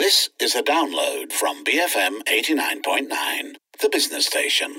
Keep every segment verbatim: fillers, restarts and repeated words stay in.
This is a download from B F M eighty-nine point nine, the business station.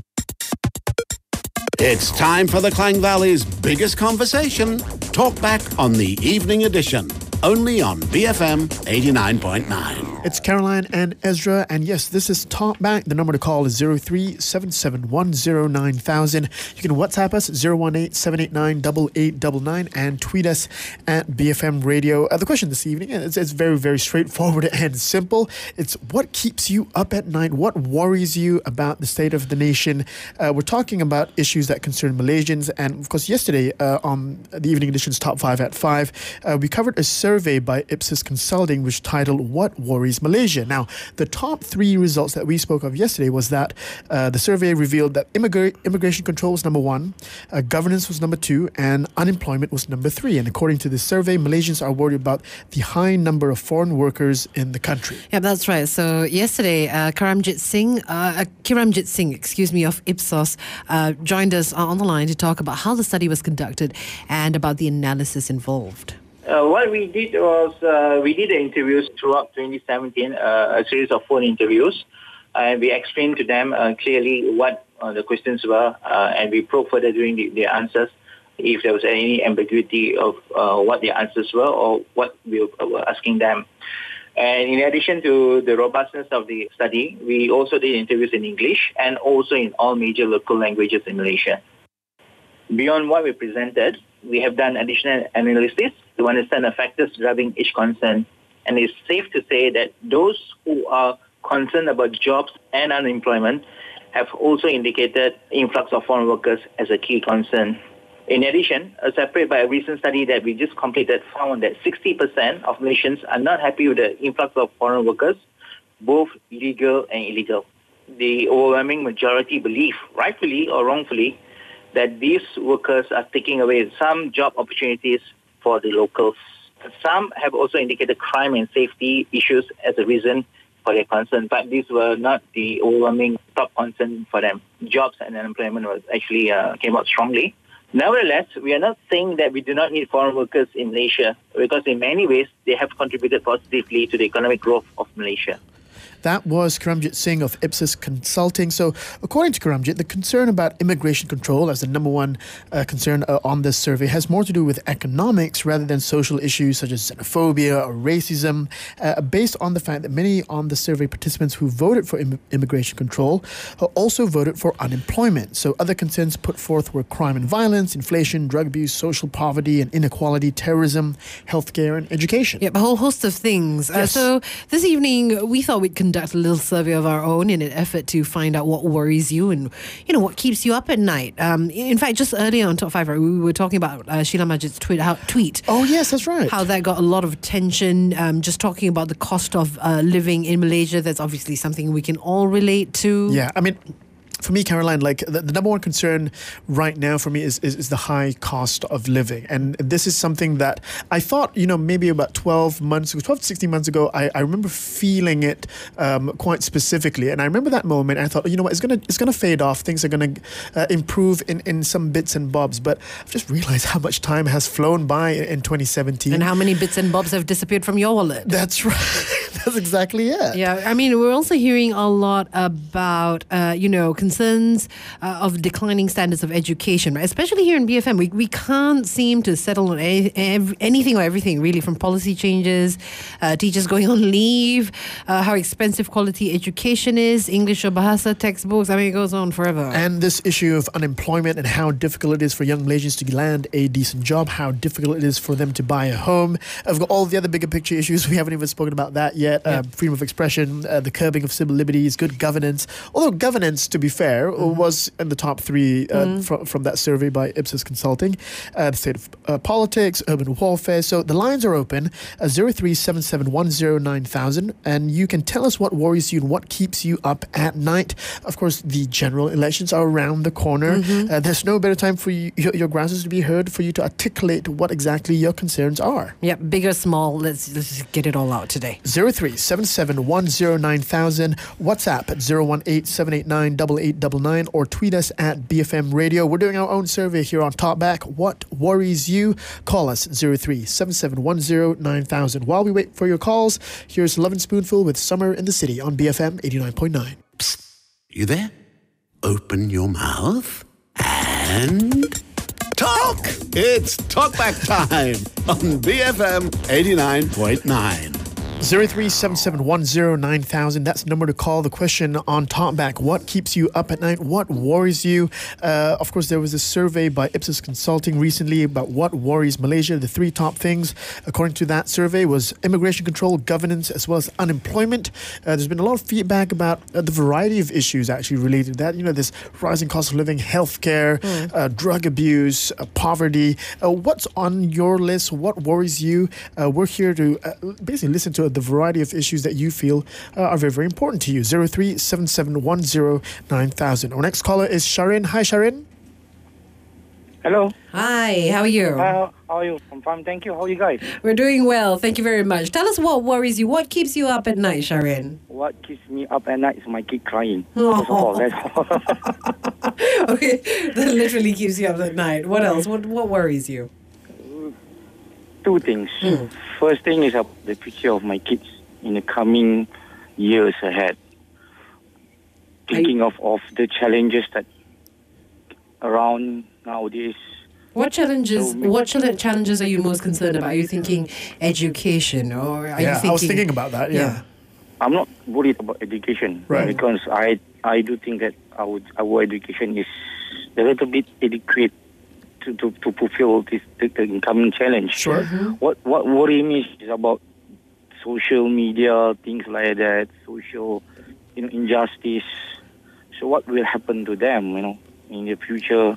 It's time for the Klang Valley's biggest conversation. Talk back on the evening edition. Only on B F M eighty-nine point nine. It's Caroline and Ezra, and yes, this is Talkback. The number to call is zero three seven seven one zero nine thousand. You can WhatsApp us zero one eight seven eight nine eight eight nine nine and tweet us at B F M Radio. Uh, the question this evening is it's very, very straightforward and simple. It's what keeps you up at night? What worries you about the state of the nation? Uh, we're talking about issues that concern Malaysians, and of course, yesterday uh, on the Evening Edition's Top five at five, uh, we covered a survey by Ipsos Consulting which titled What Worries Malaysia. Now, the top three results that we spoke of yesterday was that uh, the survey revealed that immigra- immigration control was number one, uh, governance was number two, and unemployment was number three. And according to this survey, Malaysians are worried about the high number of foreign workers in the country. Yeah, that's right. So yesterday, uh, Karamjit Singh, uh, Kiramjit Singh, excuse me, of Ipsos, uh, joined us on the line to talk about how the study was conducted and about the analysis involved. Uh, what we did was uh, we did the interviews throughout twenty seventeen, uh, a series of phone interviews, and we explained to them uh, clearly what uh, the questions were, uh, and we probed further during the, the answers if there was any ambiguity of uh, what the answers were or what we were asking them. And in addition to the robustness of the study, we also did interviews in English and also in all major local languages in Malaysia. Beyond what we presented, we have done additional analysis to understand the factors driving each concern. And it's safe to say that those who are concerned about jobs and unemployment have also indicated influx of foreign workers as a key concern. In addition, a separate by a recent study that we just completed found that sixty percent of Malaysians are not happy with the influx of foreign workers, both legal and illegal. The overwhelming majority believe, rightfully or wrongfully, that these workers are taking away some job opportunities for the locals. Some have also indicated crime and safety issues as a reason for their concern, but these were not the overwhelming top concern for them. Jobs and unemployment was actually uh, came out strongly. Nevertheless, we are not saying that we do not need foreign workers in Malaysia, because in many ways they have contributed positively to the economic growth of Malaysia. That was Karamjit Singh of Ipsos Consulting. So, according to Karamjit, the concern about immigration control as the number one uh, concern uh, on this survey has more to do with economics rather than social issues such as xenophobia or racism, uh, based on the fact that many on the survey participants who voted for Im- immigration control uh, also voted for unemployment. So, other concerns put forth were crime and violence, inflation, drug abuse, social poverty and inequality, terrorism, healthcare and education. Yep, a whole host of things. Yes. Uh, so, this evening, we thought we'd conduct a little survey of our own in an effort to find out what worries you and, you know, what keeps you up at night. Um, in fact, just earlier on Top five, right, we were talking about uh, Sheila Majid's tweet, how, tweet. Oh, yes, that's right. How that got a lot of attention, um, just talking about the cost of uh, living in Malaysia. That's obviously something we can all relate to. Yeah, I mean, for me, Caroline, like the, the number one concern right now for me is, is is the high cost of living. And this is something that I thought, you know, maybe about twelve months ago, twelve to sixteen months ago, I, I remember feeling it um, quite specifically. And I remember that moment. I thought, you know what, it's going to it's gonna fade off. Things are going to uh, improve in, in some bits and bobs. But I've just realized how much time has flown by in, in twenty seventeen. And how many bits and bobs have disappeared from your wallet. That's right. That's exactly it. Yeah, I mean, we're also hearing a lot about, uh, you know, concerns uh, of declining standards of education, right? Especially here in B F M. We we can't seem to settle on any, every, anything or everything, really, from policy changes, uh, teachers going on leave, uh, how expensive quality education is, English or Bahasa textbooks. I mean, it goes on forever. And this issue of unemployment and how difficult it is for young Malaysians to land a decent job, how difficult it is for them to buy a home. I've got all the other bigger picture issues. We haven't even spoken about that yet. Yeah. Uh, freedom of expression, uh, the curbing of civil liberties, good governance. Although governance, to be fair, mm-hmm. was in the top three uh, mm-hmm. fr- from that survey by Ipsos Consulting. Uh, the state of uh, politics, urban warfare. So the lines are open, uh, zero three seven seven one zero nine thousand, and you can tell us what worries you and what keeps you up at night. Of course, the general elections are around the corner. Mm-hmm. Uh, there's no better time for you, your, your grasses to be heard, for you to articulate what exactly your concerns are. Yeah, big or small, let's, let's get it all out today. zero three three seven seven one zero nine thousand, WhatsApp at zero one eight seven eight nine eight eight nine nine, or tweet us at B F M Radio. We're doing our own survey here on Talkback. What worries you? Call us zero three seven seven one zero nine thousand. While we wait for your calls, here's Love and Spoonful with Summer in the City on B F M eighty-nine point nine. Psst. You there? Open your mouth and talk. It's Talkback time on B F M eighty-nine point nine. zero three seven seven one zero nine thousand. That's the number to call. The question on Talkback: what keeps you up at night? What worries you? Uh, of course, there was a survey by Ipsos Consulting recently about what worries Malaysia. The three top things, according to that survey, was immigration control, governance, as well as unemployment. Uh, there's been a lot of feedback about uh, the variety of issues actually related to that. You know, this rising cost of living, healthcare, mm. uh, drug abuse, uh, poverty. Uh, what's on your list? What worries you? Uh, we're here to uh, basically listen to the variety of issues that you feel uh, are very, very important to you. zero three seven seven one zero nine thousand. Our next caller is Sharin. Hi, Sharin. Hello. Hi, how are you? Uh, how are you? I'm fine, thank you. How are you guys? We're doing well. Thank you very much. Tell us what worries you. What keeps you up at night, Sharin? What keeps me up at night is my kid crying. First of all, that's all. Okay, that literally keeps you up at night. What else? What What worries you? Two things. Mm. First thing is about the future of my kids in the coming years ahead. Thinking of, of the challenges that around nowadays. What challenges? So, What chal- challenges are you most concerned about? Are you thinking education, or are yeah, you thinking? I was thinking about that. Yeah. Yeah. I'm not worried about education, Right. because I I do think that our our education is a little bit adequate to, to, to fulfill this the, the incoming challenge. Sure. What what worries me is about social media, things like that, social, you know, injustice. So what will happen to them, you know, in the future?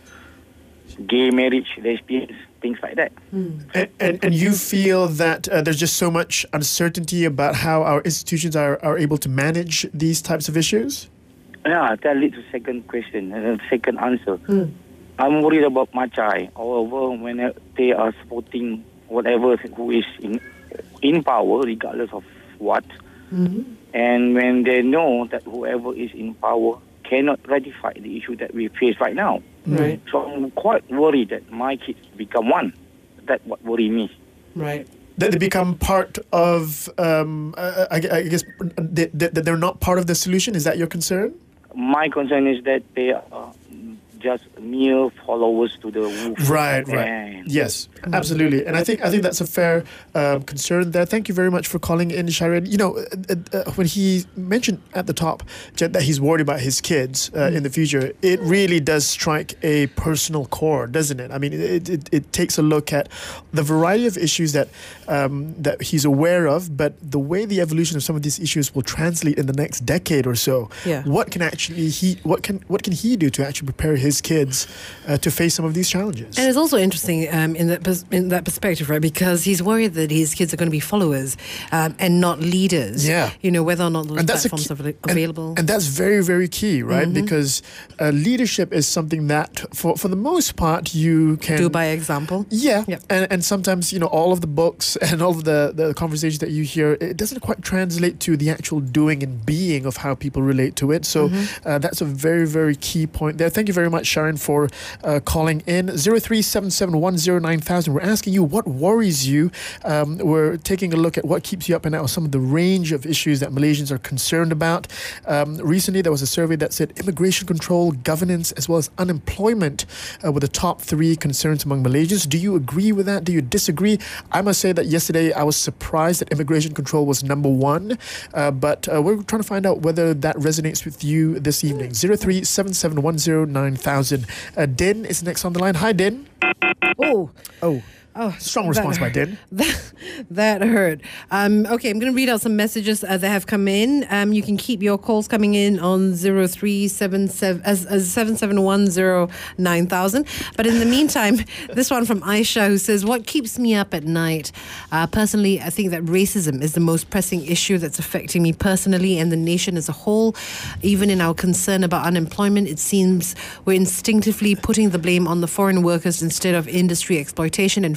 Gay marriage, lesbians, things like that. And, and, and you feel that uh, there's just so much uncertainty about how our institutions are, are able to manage these types of issues? Yeah, that leads to second question, uh, second answer. Mm. I'm worried about Machai. However, when they are supporting whatever who is in in power, regardless of what, Mm-hmm. and when they know that whoever is in power cannot ratify the issue that we face right now. Right. So I'm quite worried that my kids become one. That's what worries me. Right. That they become part of, um, uh, I, I guess, that they, they, they're not part of the solution? Is that your concern? My concern is that they are just mere followers to the wolf. Right, right. And Yes, absolutely. And I think I think that's a fair um, concern there. Thank you very much for calling in, Sharon. You know, uh, uh, when he mentioned at the top Jed, that he's worried about his kids uh, in the future, it really does strike a personal chord, doesn't it? I mean, it, it, it takes a look at the variety of issues that um, that he's aware of, but the way the evolution of some of these issues will translate in the next decade or so. Yeah. What can actually he what can what can he do to actually prepare his kids uh, to face some of these challenges? And it's also interesting um, in that pers- in that perspective, right? Because he's worried that his kids are going to be followers um, and not leaders. Yeah. You know, whether or not those And that's a platforms key- are avai- and- available. And, that's very, very key, right? Mm-hmm. Because uh, leadership is something that, for, for the most part, you can Do by example. Yeah, Yeah. And, and sometimes, you know, all of the books and all of the, the conversations that you hear, it doesn't quite translate to the actual doing and being of how people relate to it. So Mm-hmm. uh, that's a very, very key point there. Thank you very much, Sharon, for uh, calling in. zero three seven seven one zero nine thousand. We're asking you what worries you. Um, we're taking a look at what keeps you up at night, or some of the range of issues that Malaysians are concerned about. Um, recently, there was a survey that said immigration control, governance, as well as unemployment uh, were the top three concerns among Malaysians. Do you agree with that? Do you disagree? I must say that yesterday I was surprised that immigration control was number one, uh, but uh, we're trying to find out whether that resonates with you this evening. zero three seven seven one zero nine thousand. Uh, Din is next on the line. Hi, Din. Oh. Oh. Oh, Strong that- response by Din. That, that hurt. Um, okay, I'm going to read out some messages uh, that have come in. Um, you can keep your calls coming in on zero three seven seven as, as seven seven one zero nine thousand. But in the meantime, this one from Aisha, who says, "What keeps me up at night? Uh, personally, I think that racism is the most pressing issue that's affecting me personally and the nation as a whole. Even in our concern about unemployment, it seems we're instinctively putting the blame on the foreign workers instead of industry exploitation and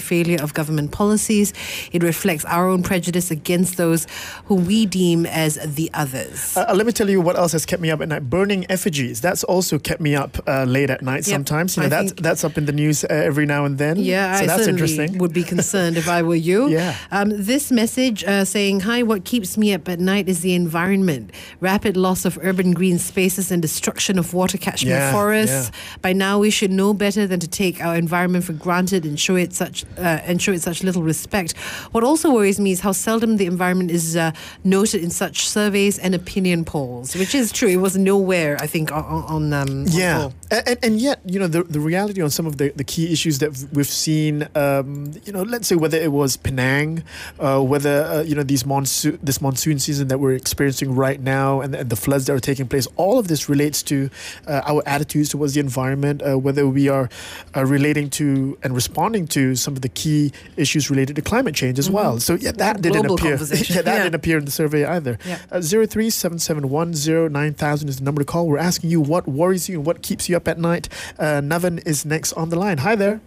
failure of government policies. It reflects our own prejudice against those whom we deem as the others. Uh, let me tell you what else has kept me up at night. Burning effigies. That's also kept me up uh, late at night Yep, sometimes. You know, I that's think- that's up in the news uh, every now and then. Yeah, so I that's certainly interesting. would be concerned if I were you. Yeah. Um, this message uh, saying, hi, what keeps me up at night is the environment. Rapid loss of urban green spaces and destruction of water catchment Yeah, forests. yeah. By now, we should know better than to take our environment for granted and show it such uh, and show it such little respect. What also worries me is how seldom the environment is uh, noted in such surveys and opinion polls, which is true. It was nowhere, I think, on, on um, Yeah, on poll. and, and yet, you know, the, the reality on some of the, the key issues that v- we've seen, um, you know, let's say whether it was Penang, uh, whether, uh, you know, these monsoon, this monsoon season that we're experiencing right now and, and the floods that are taking place, all of this relates to uh, our attitudes towards the environment, uh, whether we are uh, relating to and responding to some of the key issues related to climate change as well. So, yeah, that didn't Global appear. conversation. yeah, that Yeah. didn't appear in the survey either. Yeah. Uh, zero three seven seven one zero nine thousand is the number to call. We're asking you what worries you and what keeps you up at night. Uh, Navan is next on the line. Hi there.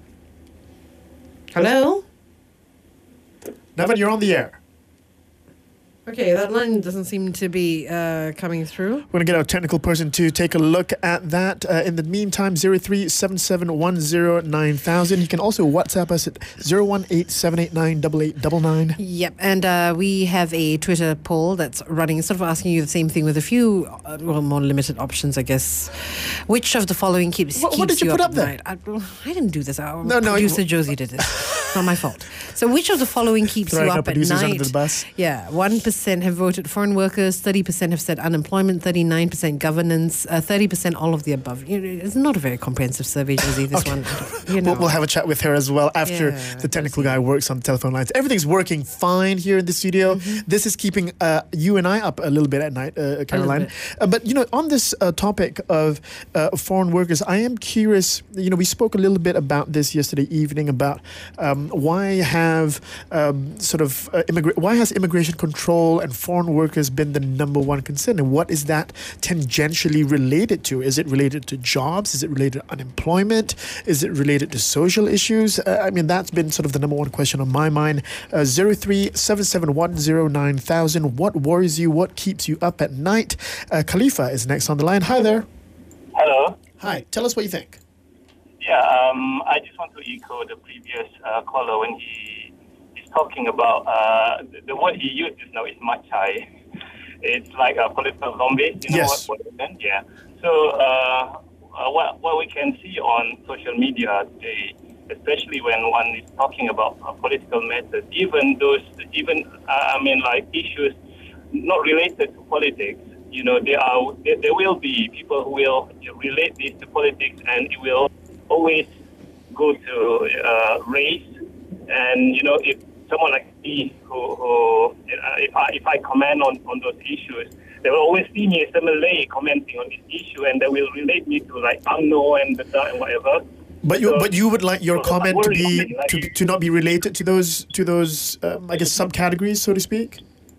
Hello? Navan, you're on the air. Okay, that line doesn't seem to be uh, coming through. We're going to get our technical person to take a look at that. Uh, in the meantime, zero three seven seven one zero nine thousand. You can also WhatsApp us at zero one eight seven eight nine eight eight nine nine. Yep, and uh, we have a Twitter poll that's running, sort of asking you the same thing with a few, uh, well, more limited options, I guess. Which of the following keeps, What- keeps what did you up put up at there? night? I, I didn't do this. Our No, no, producer you- Josie did this. It's not my fault. So which of the following keeps Throwing you our up at producers night? under the bus. Yeah, one percent have voted foreign workers, thirty percent have said unemployment, thirty-nine percent governance, uh, thirty percent all of the above. You know, it's not a very comprehensive survey, Josie, this one. You know. We'll, we'll have a chat with her as well after Yeah, the technical guy works on the telephone lines. Everything's working fine here in the studio. Mm-hmm. This is keeping uh, you and I up a little bit at night, uh, Caroline. bit. Uh, but, you know, on this uh, topic of uh, foreign workers, I am curious. You know, we spoke a little bit about this yesterday evening about um, why have um, sort of uh, immigra- why has immigration control and foreign workers been the number one concern, and what is that tangentially related to? Is it related to jobs? Is it related to unemployment? Is it related to social issues? Uh, I mean, that's been sort of the number one question on my mind. Uh, zero three seven seven one zero nine thousand. What worries you? What keeps you up at night? Uh, Khalifa is next on the line. Hi there. Hello. Hi. Tell us what you think. Yeah, um, I just want to echo the previous uh, caller when he is talking about uh, the, the word he used just now is machai. It's like a political zombie. You know Yes. what, what I mean? Yeah. So uh, uh, what what we can see on social media today, especially when one is talking about uh, political matters, even those, even uh, I mean, like issues not related to politics. You know, there are there, there will be people who will relate this to politics, and it will always go to uh, race. And you know, if someone like me, who, who uh, if I if I comment on, on those issues, they will always see me as a Malay commenting on this issue, and they will relate me to like UMNO and the and whatever. But you, So- but you would like your so comment to I'm be worried, like- to, to not be related to those to those um, I guess subcategories, so to speak.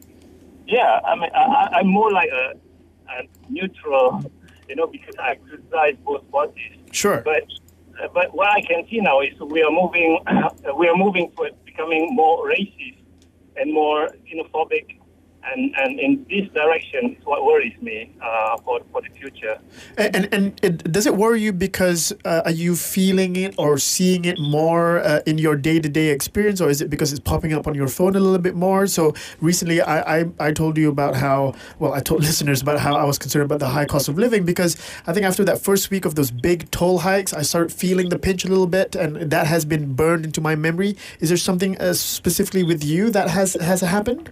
Yeah, I mean, I, I- I'm more like a, a neutral, you know, because I criticize both parties. Sure. But uh, but what I can see now is we are moving we are moving towards becoming more racist and more xenophobic, and, and in this direction is what worries me uh, for for the future. And and, and it, does it worry you because uh, are you feeling it or seeing it more uh, in your day to day experience, or is it because it's popping up on your phone a little bit more? So recently, I, I I told you about how well I told listeners about how I was concerned about the high cost of living, because I think after that first week of those big toll hikes, I started feeling the pinch a little bit, and that has been burned into my memory. Is there something uh, specifically with you that has has happened?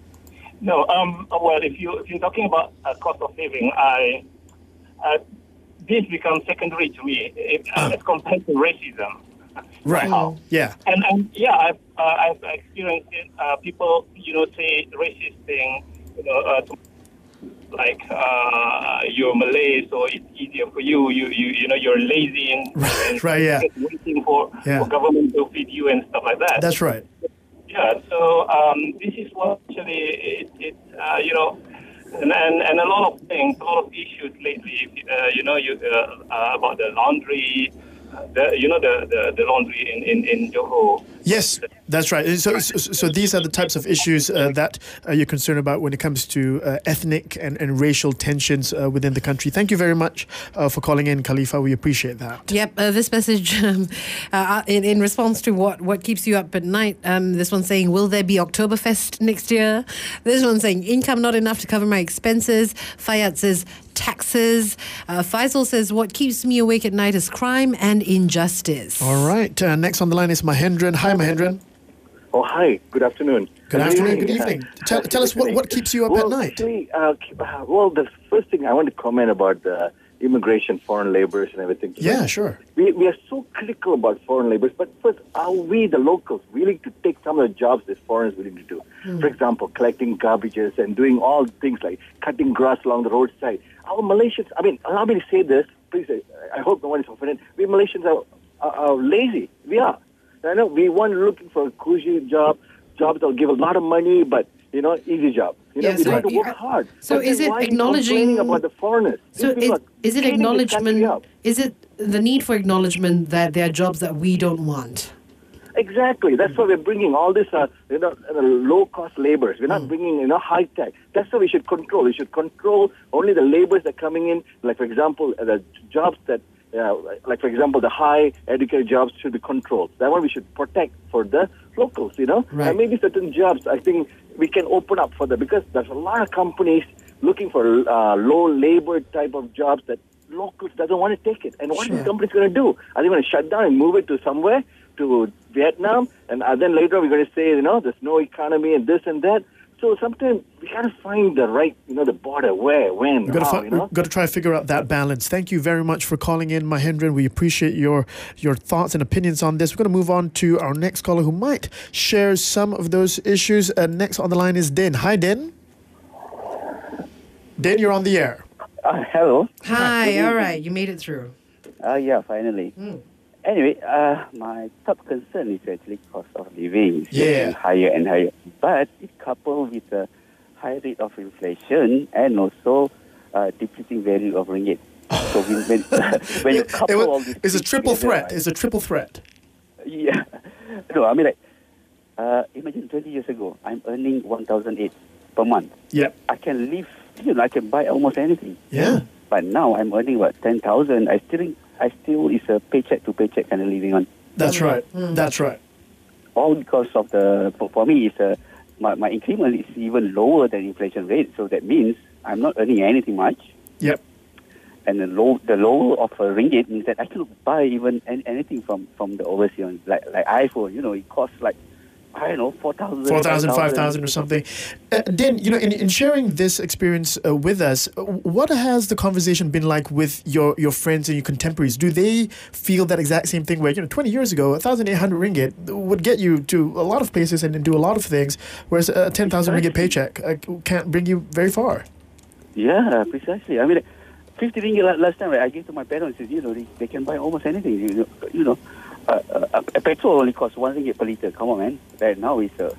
No, um, well, if you if you're talking about uh, cost of living, I uh, this becomes secondary to me if, uh, as compared to racism. Right. Somehow. Yeah. And and yeah, I've uh, I've experienced it. Uh, people, you know, say racist thing, you know, uh, to, like uh, you're Malay, so it's easier for you. You you you know, you're lazy and, and Right, yeah. just waiting for, Yeah. for government to feed you and stuff like that. That's right. Yeah, so um, this is what actually it, it uh, you know, and, and and a lot of things, a lot of issues lately. Uh, you know, you uh, uh, about the laundry, the you know the, the, the laundry in, in, in Johor. Yes, that's right. So, so, so these are the types of issues uh, that uh, you're concerned about when it comes to uh, ethnic and, and racial tensions uh, within the country. Thank you very much uh, for calling in, Khalifa. We appreciate that. Yep, uh, this message um, uh, in, in response to what, what keeps you up at night. Um, this one saying, will there be Oktoberfest next year? This one saying, income not enough to cover my expenses. Fayad says, taxes. Uh, Faisal says, what keeps me awake at night is crime and injustice. All right. Uh, next on the line is Mahendran. Hi, Mahendran. Oh, hi. Good afternoon. Good afternoon. Good evening. Tell, tell us what, what keeps you up well, at night. Actually, uh, well, the first thing I want to comment about the immigration, foreign laborers and everything. Yeah, sure. We, we are so critical about foreign laborers, but first, are we, the locals, willing to take some of the jobs that foreigners willing to do? Mm. For example, collecting garbages and doing all things like cutting grass along the roadside. Our Malaysians, I mean, allow me to say this, please, I hope no one is offended. We Malaysians are, are, are lazy. We are. I know we want looking for a cushy job, jobs that will give a lot of money, but, you know, easy job. You know, yeah, we so don't have to work yeah. hard. So but is it why acknowledging... complaining about the foreigners? So is, is it acknowledgement... Is it the need for acknowledgement that there are jobs that we don't want? Exactly. That's why we're bringing all this, uh, you know, uh, low-cost laborers. We're not mm. bringing, you know, high-tech. That's what we should control. We should control only the laborers that are coming in. Like, for example, uh, the jobs that, uh, like, for example, the high-educated jobs should be controlled. That one we should protect for the locals, you know. Right. And maybe certain jobs, I think we can open up for them because there's a lot of companies looking for uh, low-labor type of jobs that locals doesn't want to take it. And what sure. are these companies going to do? Are they going to shut down and move it to somewhere? To Vietnam, and uh, then later we're going to say, you know, there's no economy and this and that. So sometimes we got to find the right, you know, the border, where, when, We've got, how, to, fi- you know? we've got to try to figure out that balance. Thank you very much for calling in, Mahendran. We appreciate your your thoughts and opinions on this. We're going to move on to our next caller who might share some of those issues. Uh, next on the line is Din. Hi, Din. Din, you're on the air. Uh, hello. Hi, all right, you made it through. Uh, yeah, finally. Mm. Anyway, uh, my top concern is actually cost of living. It's Yeah. getting higher and higher. But it coupled with the high rate of inflation and also uh, depleting value of ringgit. So when, when, when you couple It was- all these it's a things triple together, threat. right? It's a triple threat. Yeah. No, I mean like, uh, imagine twenty years ago, I'm earning one thousand eight per month. Yep. I can live, you know, I can buy almost anything. Yeah. But now I'm earning, what, ten thousand. I still, I still is a paycheck to paycheck kind of living on. That's right. That's right. All because of the, for, for me, it's a, my, my increment is even lower than inflation rate. So that means I'm not earning anything much. Yep. And the low, the lower of a ringgit means that I cannot buy even any, anything from, from the overseas. Like, like iPhone, you know, it costs like, I don't know, four thousand. four thousand, five thousand or something. Uh, Din, you know, in, in sharing this experience uh, with us, uh, what has the conversation been like with your, your friends and your contemporaries? Do they feel that exact same thing where, you know, twenty years ago, one thousand eight hundred ringgit would get you to a lot of places and, and do a lot of things, whereas a ten thousand ringgit paycheck uh, can't bring you very far? Yeah, precisely. I mean, like, fifty ringgit last time, right, I gave to my parents, you know, they, they can buy almost anything, you know. You know. Uh, uh, a petrol only costs one ringgit per liter. Come on, man. Right now it's uh,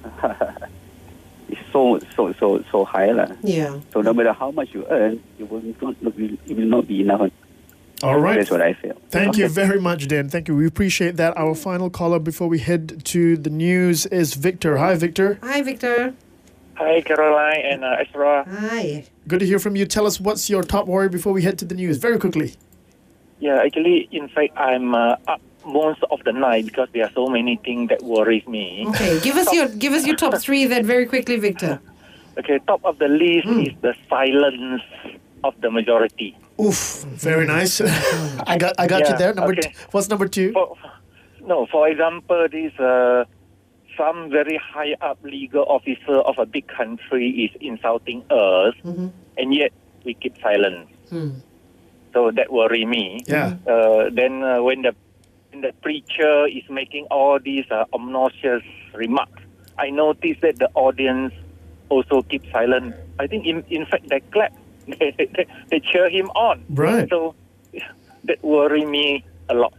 it's so so so so high, lah. Yeah. So no matter how much you earn, it will not it will not be enough. All right. That's what I feel. Thank you very much, Dan. Thank you. We appreciate that. Our final caller before we head to the news is Victor. Hi, Victor. Hi, Victor. Hi, Caroline and uh, Ezra. Hi. Good to hear from you. Tell us what's your top worry before we head to the news. Very quickly. Yeah, actually, in fact, I'm uh, up most of the night because there are so many things that worries me. Okay, give us your give us your top three then very quickly, Victor. Okay, top of the list Mm. is the silence of the majority. Oof, very nice. I got I got you Yeah, there. Number okay. t- what's number two? For, no, for example, this uh, some very high up legal officer of a big country is insulting us, Mm-hmm. and yet we keep silent. Hmm. So that worry me. Yeah. Uh, then uh, when the when the preacher is making all these uh, obnoxious remarks, I notice that the audience also keep silent. I think in in fact they clap, they, they, they cheer him on. Right. So that worry me a lot.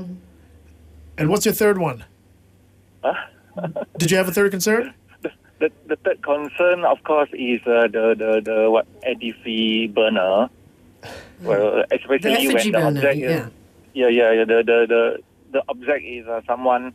And what's your third one? Huh? Did you have a third concern? The, the, the third concern, of course, is uh, the, the, the what edify burner. Well, The especially effigy when the burner, object yeah. is, yeah, yeah, yeah. The the the, the object is uh, someone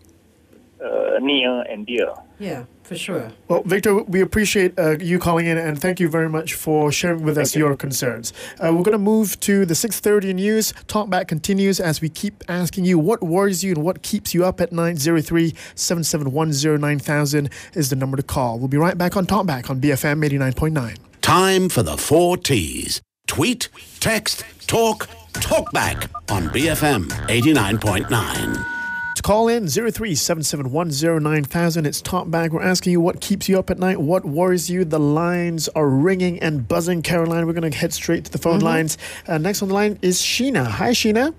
uh, near and dear. Yeah, for sure. Well, Victor, we appreciate uh, you calling in, and thank you very much for sharing with us you. your concerns. Uh, we're going to move to the six thirty news. Talkback continues as we keep asking you what worries you and what keeps you up at night. zero three seven seven one zero nine thousand is the number to call. We'll be right back on Talkback on B F M eighty-nine point nine. Time for the four T's. Tweet, text, talk, talkback on B F M eighty-nine point nine. To call in, zero three seven seven one zero nine thousand. It's Talkback. We're asking you what keeps you up at night, what worries you. The lines are ringing and buzzing. Caroline, we're going to head straight to the phone mm-hmm. lines. Uh, next on the line is Sheena. Hi, Sheena.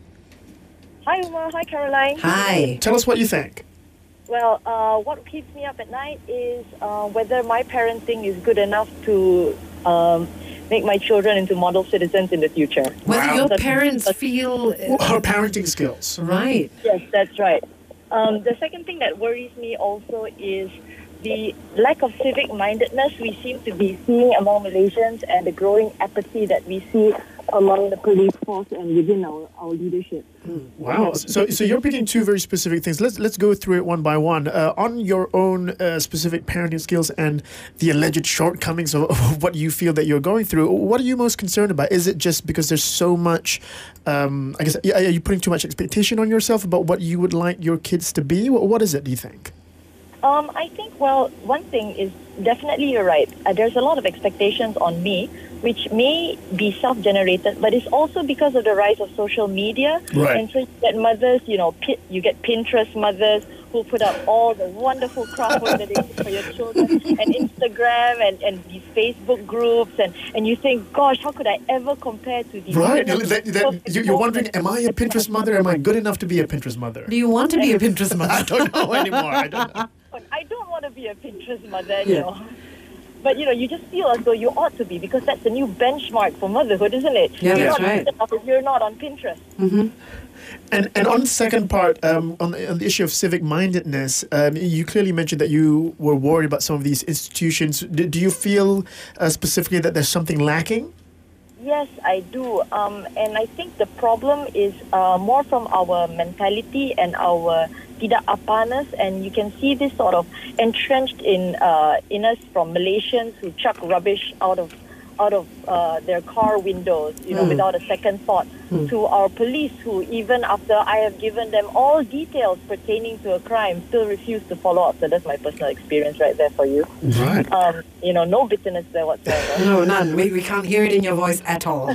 Hi, Uma. Hi, Caroline. Hi. Tell us what you think. Well, uh, what keeps me up at night is uh, whether my parenting is good enough to um, make my children into model citizens in the future. Whether Wow. your That's- parents feel... Her parenting skills. Right. Yes, that's right. Um, the second thing that worries me also is the lack of civic mindedness we seem to be seeing among Malaysians and the growing apathy that we see among the police force and within our, our leadership. Wow. So so you're picking two very specific things. Let's let's go through it one by one. Uh, on your own uh, specific parenting skills and the alleged shortcomings of, of what you feel that you're going through, what are you most concerned about? Is it just because there's so much, um, I guess, are you putting too much expectation on yourself about what you would like your kids to be? What, what is it, do you think? Um, I think, well, one thing is definitely you're right. Uh, there's a lot of expectations on me, which may be self-generated, but it's also because of the rise of social media. Right. And so you get mothers, you know, pi- you get Pinterest mothers who put up all the wonderful craft work that they do for your children, and Instagram and, and these Facebook groups, and, and you think, gosh, how could I ever compare to these? Right. women? That, that, you- you're wondering, am I a Pinterest mother? Am I good enough to be a Pinterest mother? Do you want to be a Pinterest mother? I don't know anymore. I don't know. I don't want to be a Pinterest mother, you know. But, you know, you just feel as though you ought to be because that's the new benchmark for motherhood, isn't it? Yeah, you're that's not right. good enough if you're not on Pinterest. Mm-hmm. And and on the second part, um, on, the, on the issue of civic mindedness, um, you clearly mentioned that you were worried about some of these institutions. Do, do you feel uh, specifically that there's something lacking? Yes, I do. Um, and I think the problem is uh, more from our mentality and our tidak apanas, and you can see this sort of entrenched in uh, in us from Malaysians who chuck rubbish out of out of uh, their car windows, you know, Mm. without a second thought, Mm. to our police who, even after I have given them all details pertaining to a crime, still refuse to follow up. So that's my personal experience right there for you. Right. Um, you know, no bitterness there whatsoever. No, none. We, we can't hear it in your voice at all.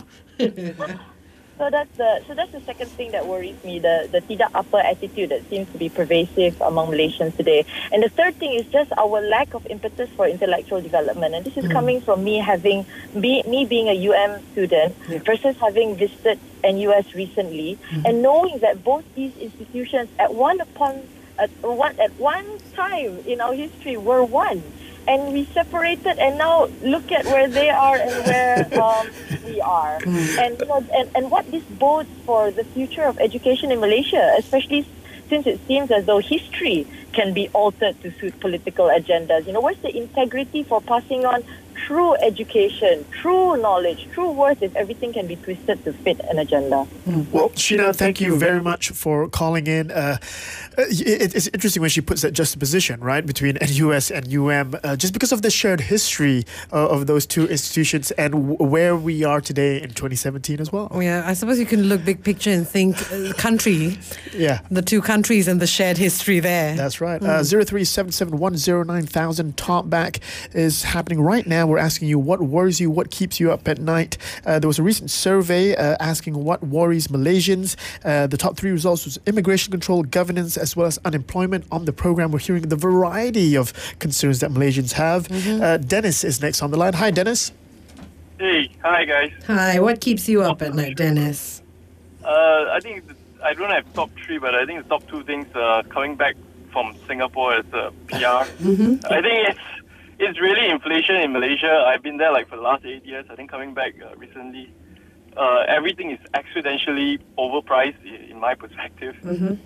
So that's the so that's the second thing that worries me, the the tidak apa attitude that seems to be pervasive among Malaysians today. And the third thing is just our lack of impetus for intellectual development. And this is coming from me having be, me being a U M student Yeah. versus having visited N U S recently, and knowing that both these institutions at one upon at one at one time in our history were one. And we separated, and now look at where they are and where um, we are. And, you know, and and what this bodes for the future of education in Malaysia, especially since it seems as though history can be altered to suit political agendas. You know, where's the integrity for passing on true education, true knowledge, true worth if everything can be twisted to fit an agenda? Well, Sheena, thank you very much for calling in. Uh, it, it's interesting when she puts that juxtaposition, right, between N U S and U M, uh, just because of the shared history uh, of those two institutions and w- where we are today in twenty seventeen as well. Oh, yeah, I suppose you can look big picture and think uh, country, Yeah. the two countries and the shared history there. That's right. Uh, zero three seven seven one zero nine thousand Talkback is happening right now. We're asking you what worries you, what keeps you up at night. Uh, there was a recent survey uh, asking what worries Malaysians. Uh, the top three results was immigration control, governance, as well as unemployment. On the program, we're hearing the variety of concerns that Malaysians have. Uh, Dennis is next on the line. Hi, Dennis. Hey, hi guys. Hi, what keeps you up at night, Dennis? Uh, I think I don't have top three, but I think the top two things uh, coming back from Singapore as a P R. I think it's it's really inflation in Malaysia. I've been there like for the last eight years. I think coming back uh, recently, uh, everything is exponentially overpriced in, in my perspective.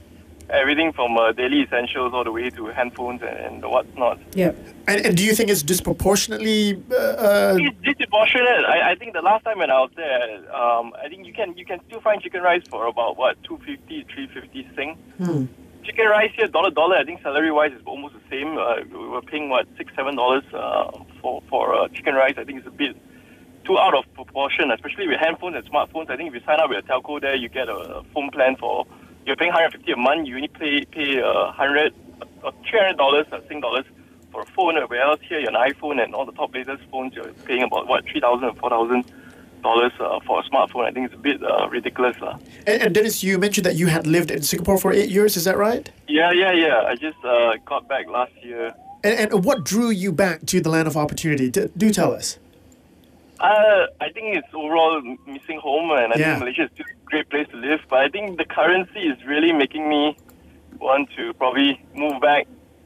everything from uh, daily essentials all the way to handphones and, and whatnot. Yeah. And, and do you think it's disproportionately? Uh, uh, It's disproportionate. I, I think the last time when I was there, um, I think you can you can still find chicken rice for about what two fifty, three fifty sing. Hmm. Chicken rice here, dollar dollar. I think salary wise is almost the same. Uh, we were paying what six seven dollars uh, for for uh, chicken rice. I think it's a bit too out of proportion, especially with handphones and smartphones. I think if you sign up with a telco there, you get a phone plan for you're paying one hundred fifty a month. You only pay pay uh, one hundred or three hundred dollars, uh, Sing dollars for a phone. Whereas here, you're an iPhone and all the top latest phones, you're paying about what three thousand or four thousand dollars uh, for a smartphone. I think it's a bit uh, ridiculous, uh. and, and Dennis, you mentioned that you had lived in Singapore for eight years. Is that right? Yeah, yeah, yeah. I just uh, got back last year. And, and what drew you back to the land of opportunity? D- do tell us. Uh, I think it's overall m- missing home, and I Yeah. think Malaysia is still a great place to live. But I think the currency is really making me want to probably move back.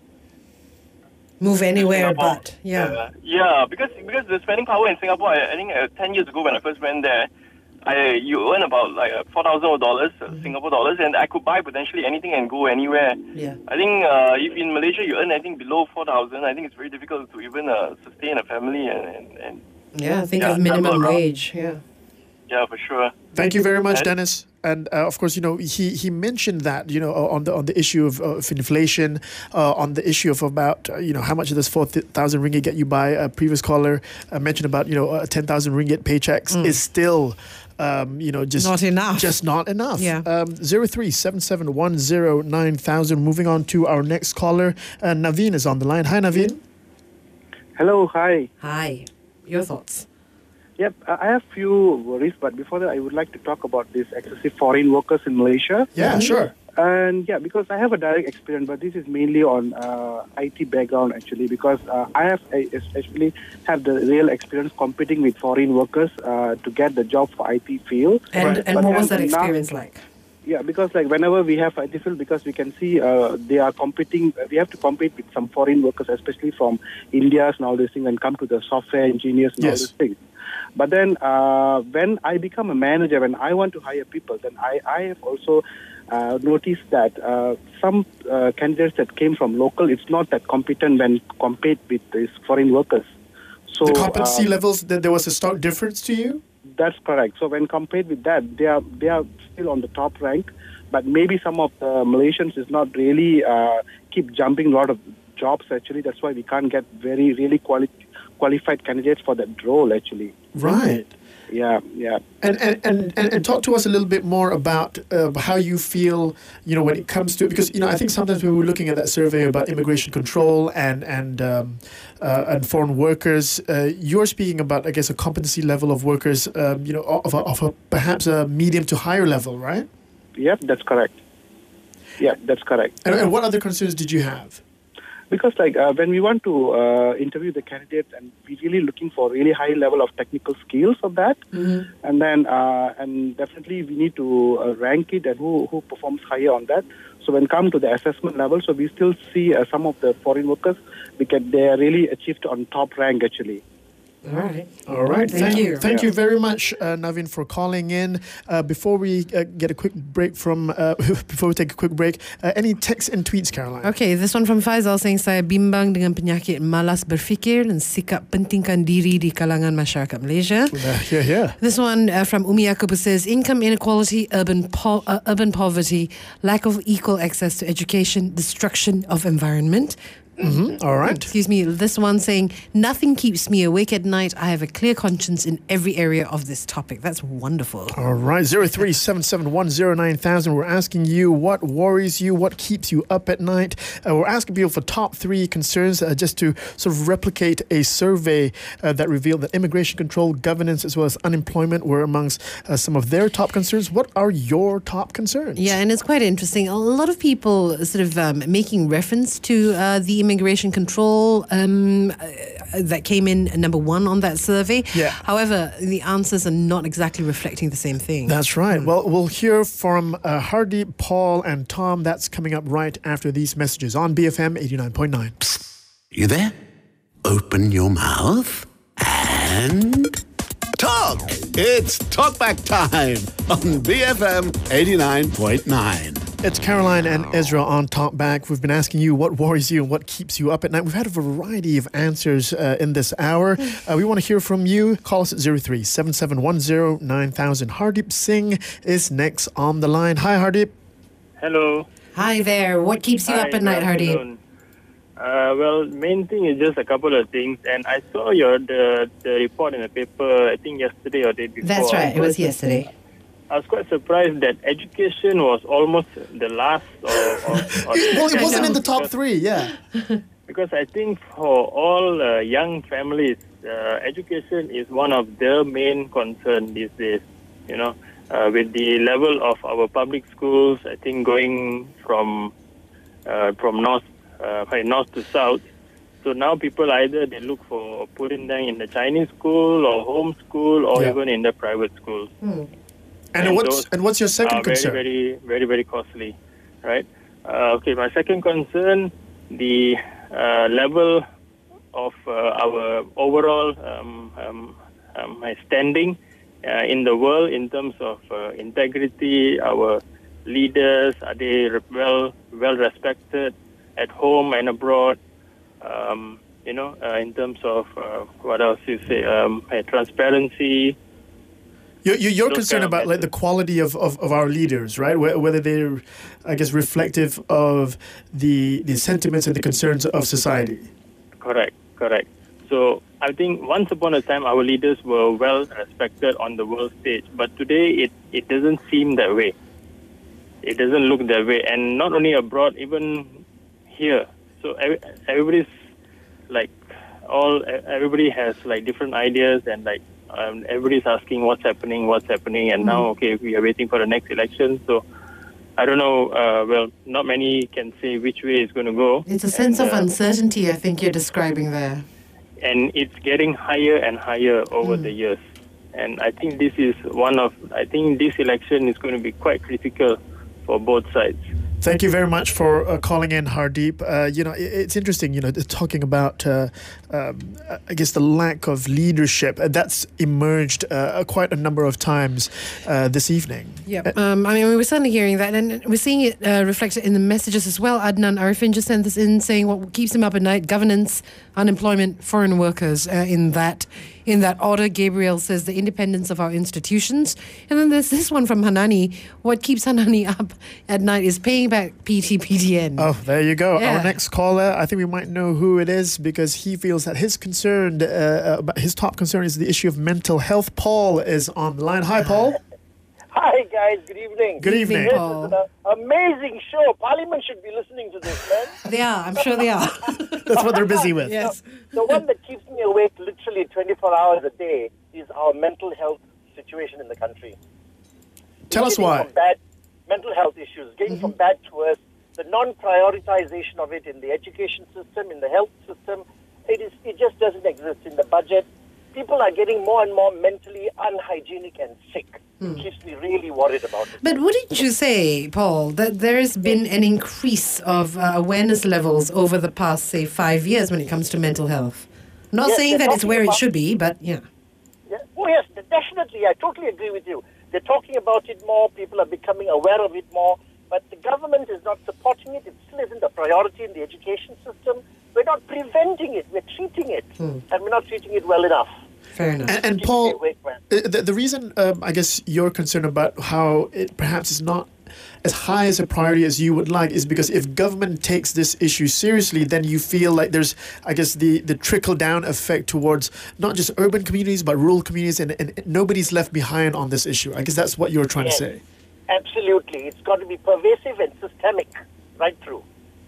Move anywhere Singapore. but. Yeah. Uh, yeah, because because the spending power in Singapore, I, I think uh, ten years ago when I first went there, I you earn about like uh, four thousand dollars, uh, Mm-hmm. Singapore dollars, and I could buy potentially anything and go anywhere. Yeah. I think uh, if in Malaysia you earn anything below four thousand, I think it's very difficult to even uh, sustain a family and, and, and Yeah, think Yeah, of minimum travel around. wage. Yeah. yeah, for sure. Thank you very much, And- Dennis. And uh, of course, you know, he, he mentioned that, you know, on the on the issue of, of inflation, uh, on the issue of about, uh, you know, how much does four thousand ringgit get you by? A previous caller uh, mentioned about, you know, uh, ten thousand ringgit paychecks is still, um, you know, just Not enough. Just not enough. Yeah. Um, zero three seven seven one zero nine thousand. Moving on to our next caller. Uh, Naveen is on the line. Hi, Naveen. Hello, hi. Hi. Your thoughts? Yep, I I have few worries, but before that, I would like to talk about this excessive foreign workers in Malaysia. Yeah, sure. And yeah, because I have a direct experience, but this is mainly on uh, I T background actually, because uh, I have I especially have the real experience competing with foreign workers uh, to get the job for I T field. And, and But what was then that now- experience like? Yeah, because like whenever we have I T field, because we can see uh, they are competing, we have to compete with some foreign workers, especially from India and all these things, and come to the software engineers and all Yes. these things. But then uh, when I become a manager, when I want to hire people, then I, I have also uh, noticed that uh, some uh, candidates that came from local, it's not that competent when compete with these foreign workers. So The competency um, levels, that there was a stark difference to you? that's correct. So when compared with that, they are they are still on the top rank, but maybe some of the Malaysians is not really uh, keep jumping a lot of jobs. Actually, that's why we can't get very really quali- qualified candidates for that role. Actually, Right. yeah, yeah. And and, and, and and talk to us a little bit more about uh, how you feel, you know, when it comes to, because, you know, I think sometimes when we were looking at that survey about immigration control and and um, uh, and foreign workers, uh, you're speaking about, I guess, a competency level of workers, um, you know, of a, of a perhaps a medium to higher level, right? Yep, that's correct. Yeah, that's correct. And, and what other concerns did you have? Because like uh, when we want to uh, interview the candidates, and we're really looking for really high level of technical skills of that, Mm-hmm. and then uh, and definitely we need to uh, rank it and who who performs higher on that. So when come to the assessment level, so we still see uh, some of the foreign workers because they are really achieved on top rank actually. All right. All right. Thank you. Thank you very much, uh, Naveen, for calling in. Uh, before we uh, get a quick break from, uh, before we take a quick break, uh, any texts and tweets, Caroline? Okay, this one from Faisal saying, saya bimbang dengan penyakit malas berfikir dan sikap pentingkan diri di kalangan masyarakat Malaysia. Uh, yeah, yeah. This one uh, from Umi Yaakob says, income inequality, urban po- uh, urban poverty, lack of equal access to education, destruction of environment. Mm-hmm. All right. Excuse me, this one saying, nothing keeps me awake at night. I have a clear conscience in every area of this topic. That's wonderful. All right, zero three seven seven one zero nine thousand. We're asking you what worries you, what keeps you up at night. Uh, we're asking people for top three concerns, uh, just to sort of replicate a survey uh, that revealed that immigration control, governance, as well as unemployment were amongst uh, some of their top concerns. What are your top concerns? Yeah, and it's quite interesting. A lot of people sort of um, making reference to uh, the immigration control um, uh, that came in number one on that survey. Yeah. However, the answers are not exactly reflecting the same thing. That's right. Well, we'll hear from uh, Hardy, Paul, and Tom. That's coming up right after these messages on B F M eighty-nine point nine. You there? Open your mouth and talk. It's talkback time on B F M eighty-nine point nine. It's Caroline and Ezra on Talk Back. We've been asking you what worries you and what keeps you up at night. We've had a variety of answers uh, in this hour. Uh, we want to hear from you. Call us at zero three seven seven one zero nine thousand. Hardeep Singh is next on the line. Hi, Hardeep. Hello. Hi there. What keeps you Hi, up at night, good Hardeep? afternoon. Uh, well, main thing is just a couple of things, and I saw your the the report in the paper. I think yesterday or day before. That's right. It was yesterday. I was quite surprised that education was almost the last. Or, or, or Well, it wasn't in the top three, yeah. Because I think for all uh, young families, uh, education is one of their main concern these days. You know, uh, with the level of our public schools, I think going from uh, from north uh, north to south. So now people either they look for putting them in the Chinese school or home school or Yeah. even in the private schools. Hmm. And, and what's those and what's your second are very, concern? Very, very, very costly, right? Uh, okay, my second concern, the uh, level of uh, our overall um, um, um, standing uh, in the world in terms of uh, integrity. Our leaders, are they re- well well respected at home and abroad? Um, you know, uh, in terms of uh, what else you say, um, uh, transparency. You're, you're you're Those concerned kind of about like the quality of, of, of our leaders, right? Wh- Whether they're, I guess, reflective of the the sentiments and the concerns of society. Correct, correct. So I think once upon a time our leaders were well respected on the world stage, but today it, it doesn't seem that way. It doesn't look that way, and not only abroad, even here. So every, everybody's like all everybody has like different ideas and like. Um, everybody's asking what's happening, what's happening, and now, okay, we are waiting for the next election. So, I don't know. Uh, well, not many can say which way it's going to go. It's a sense and, of uh, uncertainty, I think you're describing there. and it's getting higher and higher over the years. And I think this is one of. I think this election is going to be quite critical for both sides. Thank you very much for uh, calling in, Hardeep. Uh, you know, it, it's interesting, you know, talking about, uh, um, I guess, the lack of leadership. Uh, that's emerged uh, quite a number of times uh, this evening. Yeah, um, I mean, we were certainly hearing that, and we're seeing it uh, reflected in the messages as well. Adnan Arifin just sent this in, saying what keeps him up at night: governance, unemployment, foreign workers. Uh, in that, in that order, Gabriel says the independence of our institutions, and then there's this one from Hanani. What keeps Hanani up at night is paying back P T P T N. Oh, there you go. Yeah. Our next caller, I think we might know who it is because he feels that his concern, uh, uh, his top concern is the issue of mental health. Paul is on the line. Hi, Paul. Hi, guys. Good evening. Good evening, This Paul. is an amazing show. Parliament should be listening to this, man. They are. I'm sure they are. That's what they're busy with. Yes. The one that keeps me awake literally twenty-four hours a day is our mental health situation in the country. Tell us Getting why. From bad mental health issues, getting from bad to worse, the non-prioritization of it in the education system, in the health system, it is it just doesn't exist in the budget. People are getting more and more mentally unhygienic and sick. It keeps me really worried about it. But wouldn't you say, Paul, that there has been an increase of uh, awareness levels over the past, say, five years when it comes to mental health? Not Yes, saying they're that it's talking where it about- should be, but yeah. Yeah. Oh, yes, definitely. I totally agree with you. They're talking about it more. People are becoming aware of it more. But the government is not supporting it. It still isn't a priority in the education system. We're not preventing it. We're treating it. And we're not treating it well enough. Fair enough. And, and Keeps me Paul, awake, man. uh, the, the reason um, I guess you're concerned about how it perhaps is not as high as a priority as you would like is because if government takes this issue seriously, then you feel like there's, I guess, the, the trickle-down effect towards not just urban communities, but rural communities, and, and nobody's left behind on this issue. I guess that's what you're trying Yes. to say. Absolutely. It's got to be pervasive and systemic right through.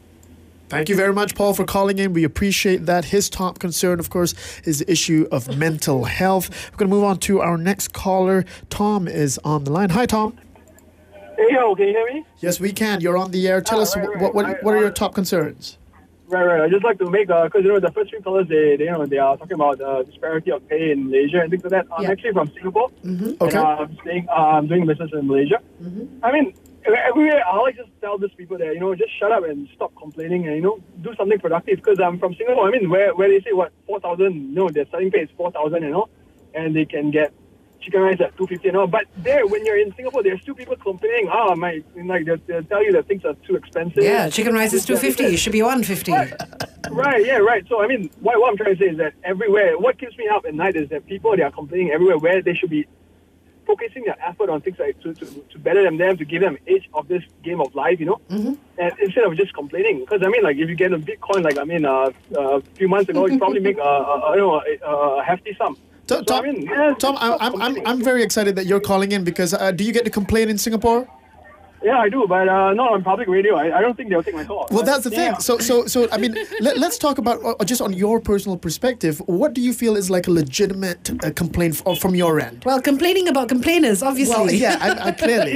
Thank you very much, Paul, for calling in. We appreciate that. His top concern, of course, is the issue of mental health. We're going to move on to our next caller. Tom is on the line. Hi, Tom. Hey, yo, can you hear me? Yes, we can. You're on the air. Tell Ah, us right, what, right. what, I- what are your I- top concerns? Right, right. I just like to make, because, you know, the first three callers, they, they, you know, they are talking about the disparity of pay in Malaysia and things like that. I'm Yeah. actually from Singapore. Mhm. Okay. And, uh, I'm staying, uh, I'm doing business in Malaysia. I mean, everywhere, I always just tell these people that, you know, just shut up and stop complaining and, you know, do something productive. Because I'm from Singapore. I mean, where, where they say, what, four thousand, no, their starting pay is four thousand, you know, and they can get chicken rice at two fifty and all. But there, when you're in Singapore, there's still people complaining. Oh, my, like they'll, they'll tell you that things are too expensive. Yeah, chicken rice is two fifty. It should be one fifty. Right. right. Yeah. Right. So I mean, what, what I'm trying to say is that everywhere, what keeps me up at night is that people they are complaining everywhere where they should be focusing their effort on things like to, to, to better them, them, to give them edge of this game of life, you know, mm-hmm. and instead of just complaining. Because I mean, like if you get a Bitcoin, like I mean, uh, uh, a few months ago, you probably make a, a, a, you know, a, a hefty sum. Tom, Tom, so, I mean, yeah, Tom I'm, I'm, I'm, I'm very excited that you're calling in because uh, do you get to complain in Singapore? Yeah, I do, but uh, not on public radio. I, I don't think they'll take my call. Well, that's the yeah. thing. So, so, so I mean, let, let's talk about uh, just on your personal perspective. What do you feel is like a legitimate uh, complaint f- from your end? Well, complaining about complainers, obviously. Well, yeah, I, I clearly.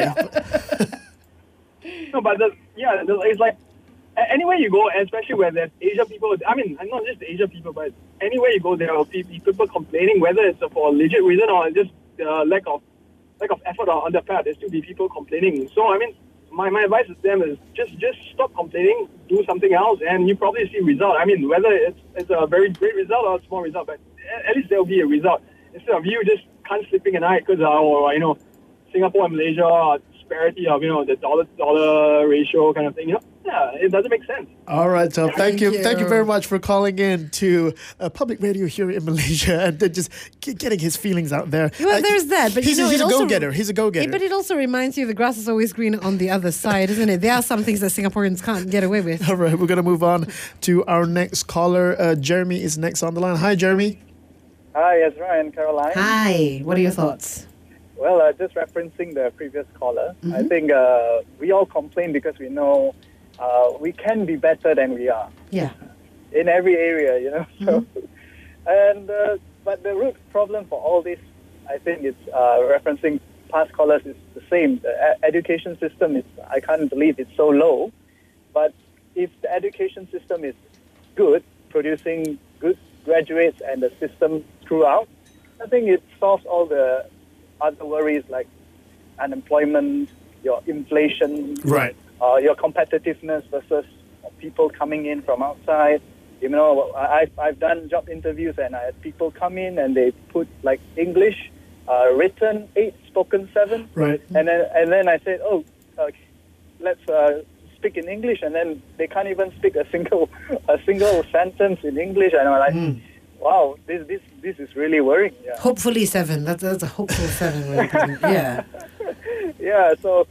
No, but the, yeah, the, it's like anywhere you go, especially where there's Asian people. I mean, not just Asian people, but anywhere you go, there will be people complaining, whether it's for a legit reason or just uh, lack of lack of effort on their part. There'll still be people complaining. So I mean, my, my advice to them is just just stop complaining, do something else, and you probably see result. I mean, whether it's it's a very great result or a small result, but at least there'll be a result instead of you just can't sleeping at night because uh, you know Singapore and Malaysia disparity of you know the dollar dollar ratio kind of thing. You know, yeah, it doesn't make sense. All right, Tom. Thank, Thank you. you. Thank you very much for calling in to uh, public radio here in Malaysia and then just g- getting his feelings out there. Well, Uh, there's that, but he's, you know, he's it a also- go-getter. He's a go-getter. But it also reminds you the grass is always green on the other side, isn't it? There are some things that Singaporeans can't get away with. All right, we're going to move on to our next caller. Uh, Jeremy is next on the line. Hi, Jeremy. Hi, Ezra and Caroline. Hi, what are your thoughts? Well, uh, just referencing the previous caller, Mm-hmm. I think uh, we all complain because we know uh, we can be better than we are Yeah. in every area, you know. So, and uh, but the root problem for all this, I think, it's uh, referencing past callers is the same. The e- education system is, I can't believe it's so low. But if the education system is good, producing good graduates and the system throughout, I think it solves all the other worries like unemployment, your inflation, Right. uh, your competitiveness versus people coming in from outside. You know, I- I've, I've done job interviews and I had people come in and they put like English, uh, written eight, spoken seven. Right. And then and then I said, oh, uh, let's uh, speak in English, and then they can't even speak a single a single sentence in English, and I'm like, Mm. wow, this this this is really worrying. Yeah. Hopefully seven. That's, that's a hopeful seven. way of putting it. Yeah. Yeah, so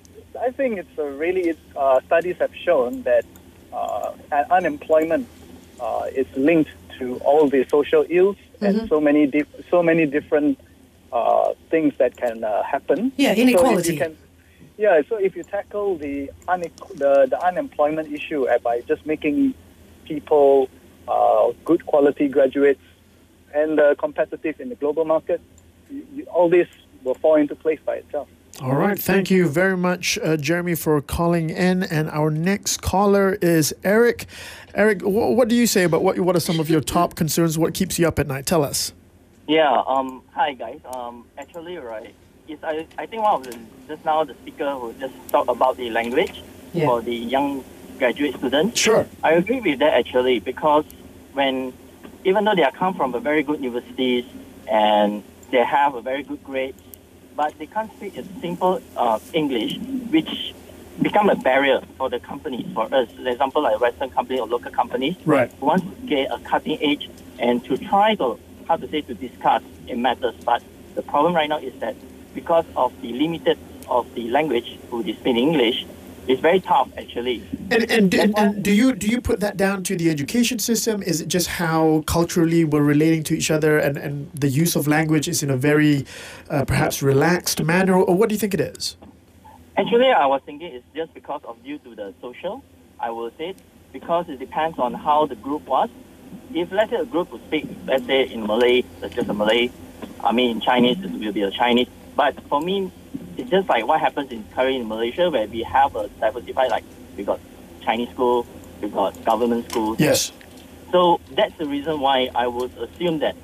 I think it's a really, it's, uh, studies have shown that uh, un- unemployment uh, is linked to all the social ills and Mhm. so many dif- so many different uh, things that can uh, happen. Yeah, So if inequality. you can, yeah, so if you tackle the, une- the, the unemployment issue uh, by just making people uh, good quality graduates and uh, competitive in the global market, you, you, all this will fall into place by itself. All right. Thank you very much, uh, Jeremy, for calling in. And our next caller is Eric. Eric, wh- what do you say about what, what are some of your top concerns? What keeps you up at night? Tell us. Yeah, um, hi guys. Um, actually, right, is I, I think one of the, just now the speaker who just talked about the language Yeah. for the young graduate students. Sure. I agree with that actually because when, even though they are come from a very good universities and they have a very good grades, but they can't speak a simple uh, English, which become a barrier for the companies, for us. For example, like Western company or local companies, Right. who want to get a cutting edge and to try to, how to say, to discuss in matters. But the problem right now is that because of the limited of the language who they speak English, it's very tough actually. And, and, and, and do you do you put that down to the education system? Is it just how culturally we're relating to each other and, and the use of language is in a very uh, perhaps relaxed manner? Or what do you think it is? Actually, I was thinking it's just because of due to the social, I will say, it, because it depends on how the group was. If let's say a group would speak, let's say in Malay, it's just a Malay. I mean, in Chinese, it will be a Chinese. But for me, it's just like what happens in currently in Malaysia, where we have a diversified, like we got Chinese school, we got government schools. Yes. So that's the reason why I would assume that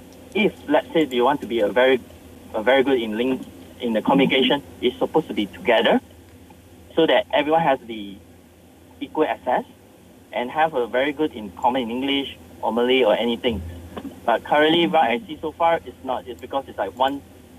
if let's say you want to be a very, a very good in link in the communication, it's supposed to be together, so that everyone has the equal access and have a very good in common in English or Malay or anything. But currently, what I see so far is not. It's because it's like one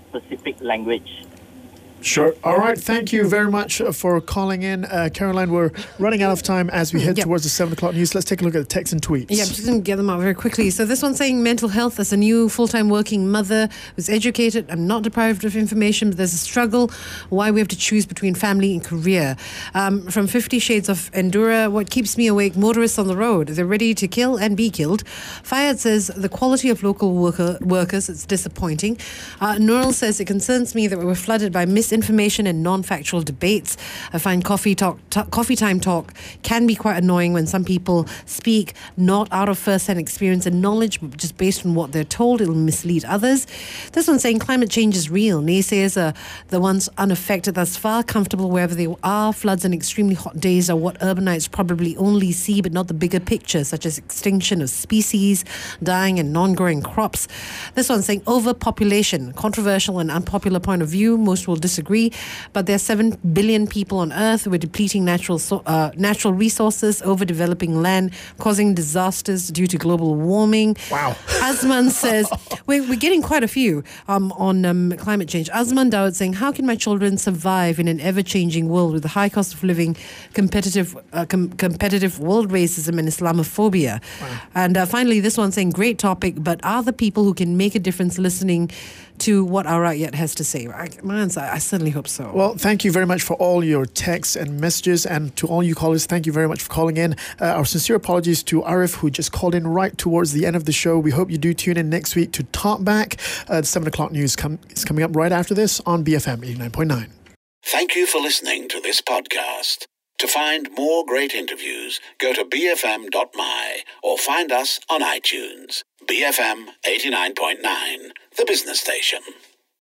specific language. Sure. All right. Thank you very much for calling in. Uh, Caroline, we're running out of time as we head Yep. towards the seven o'clock news. Let's take a look at the texts and tweets. Yeah, I'm just going to get them out very quickly. So this one's saying mental health as a new full-time working mother who's educated and not deprived of information, but there's a struggle why we have to choose between family and career. Um, from Fifty Shades of Endura, what keeps me awake, motorists on the road. They're ready to kill and be killed. Fayed says the quality of local worker, workers, it's disappointing. Uh, Nurul says it concerns me that we were flooded by misinformation and non-factual debates. I find coffee talk, t- coffee time talk can be quite annoying when some people speak not out of first-hand experience and knowledge, but just based on what they're told. It'll mislead others. This one's saying climate change is real. Naysayers are the ones unaffected, thus far comfortable wherever they are. Floods and extremely hot days are what urbanites probably only see, but not the bigger picture, such as extinction of species, dying and non-growing crops. This one's saying overpopulation, controversial and unpopular point of view. Most will disagree. But there are seven billion people on Earth. We're depleting natural so, uh, natural resources, overdeveloping land, causing disasters due to global warming. Wow. Azman says, we're, we're getting quite a few um, on um, climate change. Azman Dawud saying, how can my children survive in an ever-changing world with the high cost of living, competitive uh, com- competitive world racism and Islamophobia? Wow. And uh, finally, this one saying, great topic, but are the people who can make a difference listening to what our Rakyat has to say? I, my answer, I certainly hope so. Well, thank you very much for all your texts and messages, and to all you callers, thank you very much for calling in. Uh, our sincere apologies to Arif, who just called in right towards the end of the show. We hope you do tune in next week to Talkback. Uh, the seven o'clock news com- is coming up right after this on B F M eighty-nine point nine. Thank you for listening to this podcast. To find more great interviews, go to b f m dot m y or find us on iTunes. B F M eighty-nine point nine, the business station.